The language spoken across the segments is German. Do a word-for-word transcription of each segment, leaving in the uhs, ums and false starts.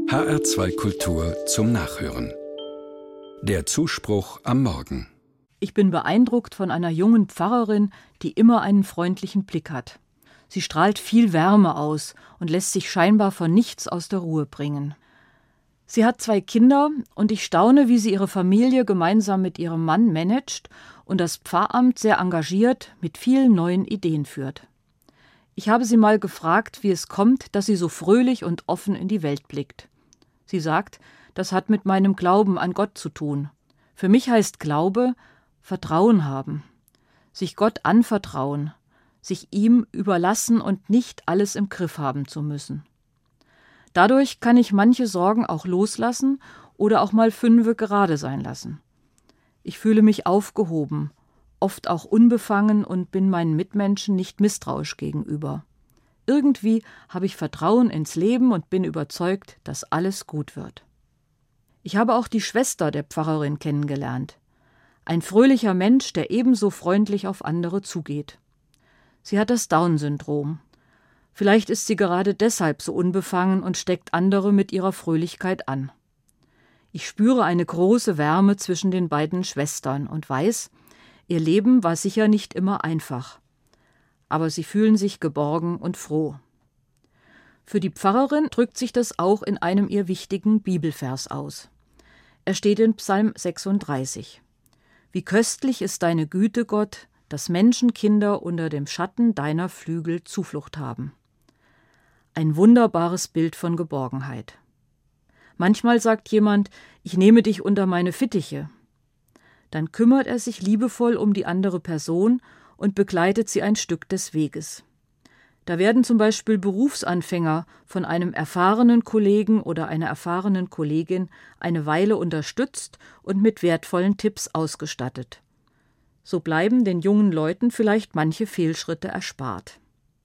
H R zwei Kultur zum Nachhören. Der Zuspruch am Morgen. Ich bin beeindruckt von einer jungen Pfarrerin, die immer einen freundlichen Blick hat. Sie strahlt viel Wärme aus und lässt sich scheinbar von nichts aus der Ruhe bringen. Sie hat zwei Kinder und ich staune, wie sie ihre Familie gemeinsam mit ihrem Mann managt und das Pfarramt sehr engagiert mit vielen neuen Ideen führt. Ich habe sie mal gefragt, wie es kommt, dass sie so fröhlich und offen in die Welt blickt. Sie sagt, das hat mit meinem Glauben an Gott zu tun. Für mich heißt Glaube Vertrauen haben, sich Gott anvertrauen, sich ihm überlassen und nicht alles im Griff haben zu müssen. Dadurch kann ich manche Sorgen auch loslassen oder auch mal fünfe gerade sein lassen. Ich fühle mich aufgehoben, oft auch unbefangen und bin meinen Mitmenschen nicht misstrauisch gegenüber. Irgendwie habe ich Vertrauen ins Leben und bin überzeugt, dass alles gut wird. Ich habe auch die Schwester der Pfarrerin kennengelernt. Ein fröhlicher Mensch, der ebenso freundlich auf andere zugeht. Sie hat das Down-Syndrom. Vielleicht ist sie gerade deshalb so unbefangen und steckt andere mit ihrer Fröhlichkeit an. Ich spüre eine große Wärme zwischen den beiden Schwestern und weiß, ihr Leben war sicher nicht immer einfach. Aber sie fühlen sich geborgen und froh. Für die Pfarrerin drückt sich das auch in einem ihr wichtigen Bibelvers aus. Er steht in Psalm sechsunddreißig. Wie köstlich ist deine Güte, Gott, dass Menschenkinder unter dem Schatten deiner Flügel Zuflucht haben. Ein wunderbares Bild von Geborgenheit. Manchmal sagt jemand, ich nehme dich unter meine Fittiche. Dann kümmert er sich liebevoll um die andere Person und begleitet sie ein Stück des Weges. Da werden zum Beispiel Berufsanfänger von einem erfahrenen Kollegen oder einer erfahrenen Kollegin eine Weile unterstützt und mit wertvollen Tipps ausgestattet. So bleiben den jungen Leuten vielleicht manche Fehlschritte erspart.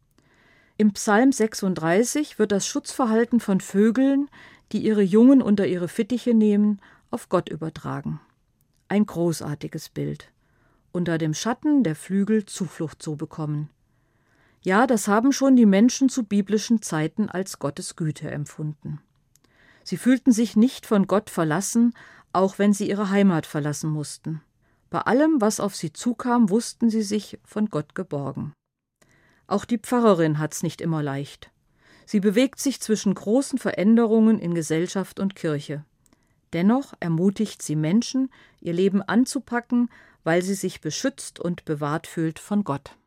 Im Psalm sechsunddreißig wird das Schutzverhalten von Vögeln, die ihre Jungen unter ihre Fittiche nehmen, auf Gott übertragen. Ein großartiges Bild. Unter dem Schatten der Flügel Zuflucht zu bekommen. Ja, das haben schon die Menschen zu biblischen Zeiten als Gottes Güte empfunden. Sie fühlten sich nicht von Gott verlassen, auch wenn sie ihre Heimat verlassen mussten. Bei allem, was auf sie zukam, wussten sie sich von Gott geborgen. Auch die Pfarrerin hat's nicht immer leicht. Sie bewegt sich zwischen großen Veränderungen in Gesellschaft und Kirche. Dennoch ermutigt sie Menschen, ihr Leben anzupacken, weil sie sich beschützt und bewahrt fühlt von Gott.